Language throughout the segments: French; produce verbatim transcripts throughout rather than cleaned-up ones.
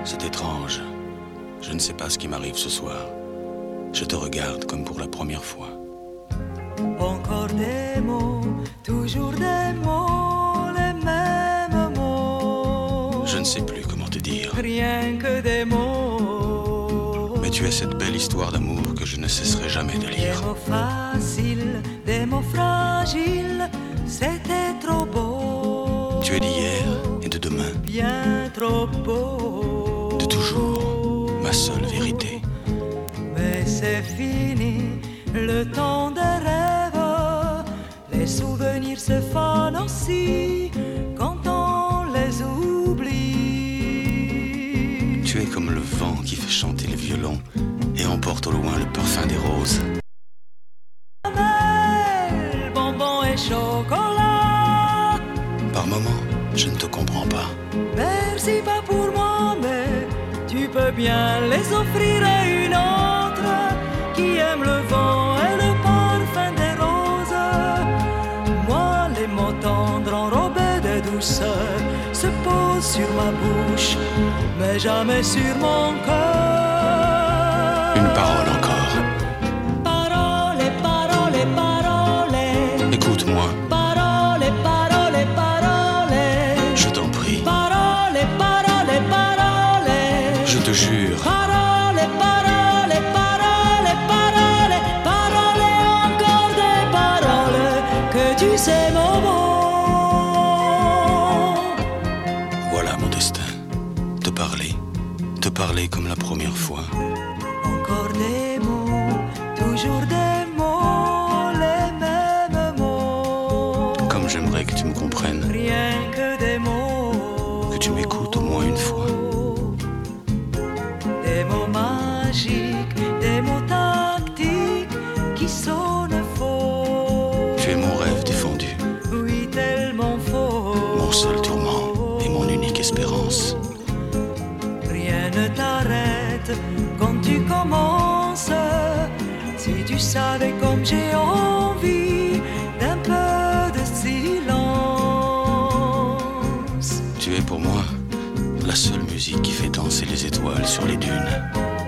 C'est étrange. Je ne sais pas ce qui m'arrive ce soir. Je te regarde comme pour la première fois. Encore des mots, toujours des mots, les mêmes mots. Je ne sais plus comment te dire. Rien que des mots. Mais tu es cette belle histoire d'amour que je ne cesserai jamais de lire. Des mots faciles, des mots fragiles, c'était trop beau. Tu es d'hier et de demain. Bien trop beau. De toujours, ma seule vérité. Mais c'est fini, le temps des rêves. Les souvenirs se fanent aussi quand on les oublie. Tu es comme le vent qui fait chanter le violon et emporte au loin le parfum des roses. Caramel, bonbons et chocolat. Par moments, je ne te comprends pas. Merci pas pour moi, mais tu peux bien les offrir à une autre qui aime le vent et le parfum des roses. Moi, les mots tendres enrobés de douceur se posent sur ma bouche, mais jamais sur mon cœur. Une parole encore. Parole, parole, parole. Écoute-moi. Parole, parole, parole. Je t'en prie. Parole, parole, parole. Je te jure. Parole, parole, parole, parole. Parole, encore des paroles que tu sais mon mot. Voilà mon destin. Te parler. Te parler comme la première fois. Encore des mots, toujours des mots, les mêmes mots. Comme j'aimerais que tu me comprennes. Rien que des mots. Que tu m'écoutes au moins une fois. Des mots magiques, des mots tactiques qui sonnent faux. Tu es mon rêve défendu. Oui, tellement faux. Mon seul tourment et mon unique espérance. Rien ne t'arrête quand tu commences. Si tu savais comme j'ai envie d'un peu de silence. Tu es pour moi la seule musique qui fait danser les étoiles sur les dunes.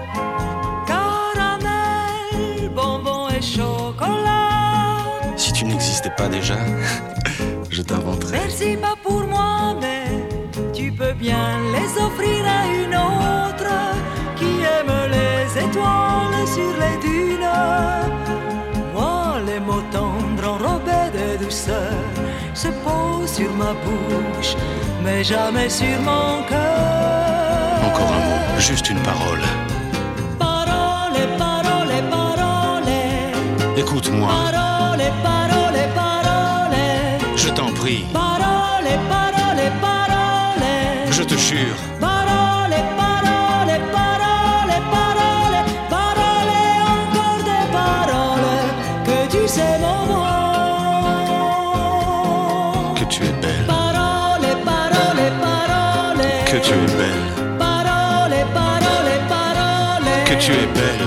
Caramel, bonbons et chocolat. Si tu n'existais pas déjà, je t'inventerais. Merci pas pour moi, mais tu peux bien les offrir à une autre qui aime les étoiles sur les dunes. Moi, les mots tendres enrobés de douceur se posent sur ma bouche, mais jamais sur mon cœur. Encore un mot, juste une parole. Parole, parole, parole. Écoute-moi, Parole, parole, parole. je t'en prie, Parole, parole, parole. je te jure. Parole, parole, parole, parole. Parole, encore des paroles que tu sais mon mot. Que tu es belle, Parole, parole, parole. que tu es belle, Parole, parole, parole. que tu es belle.